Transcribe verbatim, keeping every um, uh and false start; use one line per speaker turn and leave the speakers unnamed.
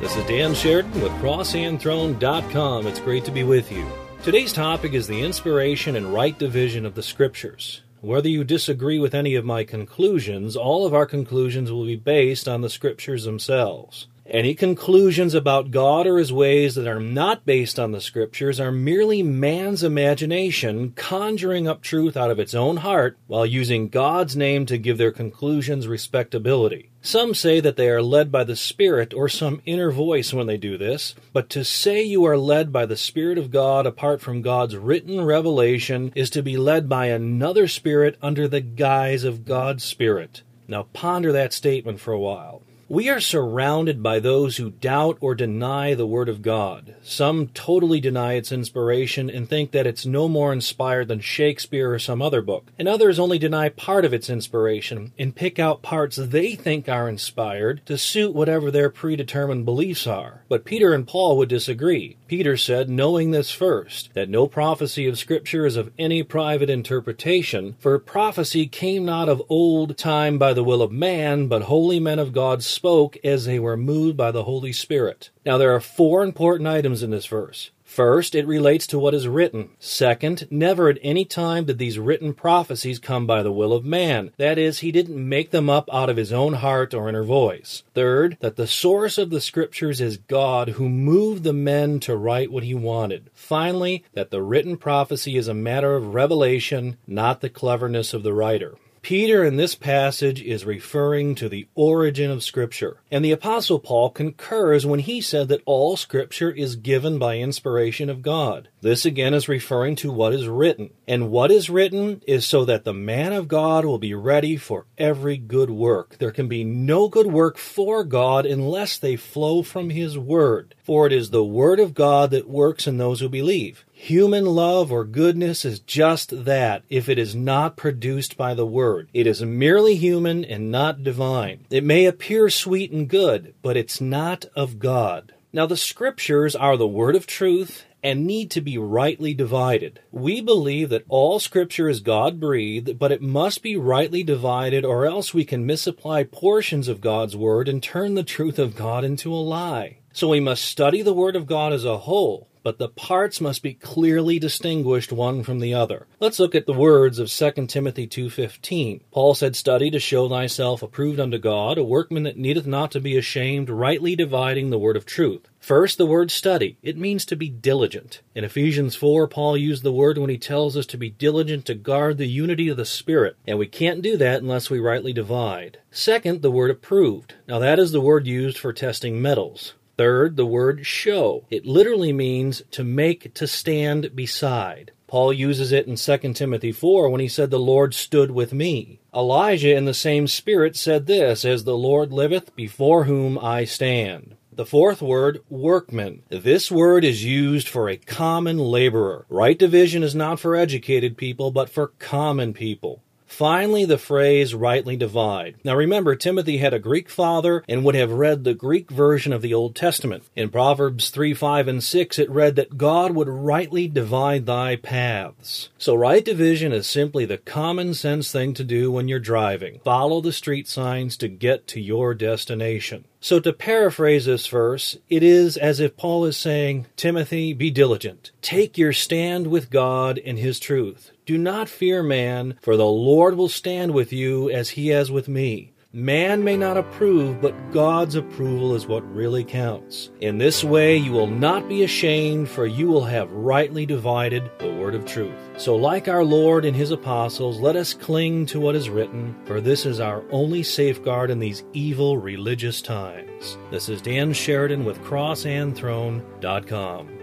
This is Dan Sheridan with cross and throne dot com. It's great to be with you. Today's topic is the inspiration and right division of the Scriptures. Whether you disagree with any of my conclusions, all of our conclusions will be based on the Scriptures themselves. Any conclusions about God or His ways that are not based on the Scriptures are merely man's imagination conjuring up truth out of its own heart while using God's name to give their conclusions respectability. Some say that they are led by the Spirit or some inner voice when they do this, but to say you are led by the Spirit of God apart from God's written revelation is to be led by another spirit under the guise of God's Spirit. Now ponder that statement for a while. We are surrounded by those who doubt or deny the Word of God. Some totally deny its inspiration and think that it's no more inspired than Shakespeare or some other book. And others only deny part of its inspiration and pick out parts they think are inspired to suit whatever their predetermined beliefs are. But Peter and Paul would disagree. Peter said, knowing this first, that no prophecy of Scripture is of any private interpretation, for prophecy came not of old time by the will of man, but holy men of God spoke as they were moved by the Holy Spirit. Now there are four important items in this verse. First, it relates to what is written. Second, never at any time did these written prophecies come by the will of man. That is, he didn't make them up out of his own heart or inner voice. Third, that the source of the Scriptures is God, who moved the men to write what he wanted. Finally, that the written prophecy is a matter of revelation, not the cleverness of the writer. Peter in this passage is referring to the origin of Scripture, and the Apostle Paul concurs when he said that all Scripture is given by inspiration of God. This again is referring to what is written, and what is written is so that the man of God will be ready for every good work. There can be no good work for God unless they flow from His Word, for it is the Word of God that works in those who believe. Human love or goodness is just that if it is not produced by the Word. It is merely human and not divine. It may appear sweet and good, but it's not of God. Now the Scriptures are the Word of truth and need to be rightly divided. We believe that all Scripture is God-breathed, but it must be rightly divided or else we can misapply portions of God's Word and turn the truth of God into a lie. So we must study the Word of God as a whole, but the parts must be clearly distinguished one from the other. Let's look at the words of Second Timothy two fifteen. Paul said, "Study to show thyself approved unto God, a workman that needeth not to be ashamed, rightly dividing the word of truth." First, the word study. It means to be diligent. In Ephesians four, Paul used the word when he tells us to be diligent to guard the unity of the Spirit, and we can't do that unless we rightly divide. Second, the word approved. Now that is the word used for testing metals. Third, the word show. It literally means to make to stand beside. Paul uses it in Second Timothy four when he said, "The Lord stood with me." Elijah in the same spirit said this, "As the Lord liveth, before whom I stand." The fourth word, workman. This word is used for a common laborer. Right division is not for educated people, but for common people. Finally, the phrase, rightly divide. Now remember, Timothy had a Greek father and would have read the Greek version of the Old Testament. In Proverbs three, five, and six, it read that God would rightly divide thy paths. So right division is simply the common sense thing to do when you're driving. Follow the street signs to get to your destination. So to paraphrase this verse, it is as if Paul is saying, Timothy, be diligent. Take your stand with God in His truth. Do not fear man, for the Lord will stand with you as He has with me. Man may not approve, but God's approval is what really counts. In this way you will not be ashamed, for you will have rightly divided the word of truth. So like our Lord and His apostles, let us cling to what is written, for this is our only safeguard in these evil religious times. This is Dan Sheridan with cross and throne dot com.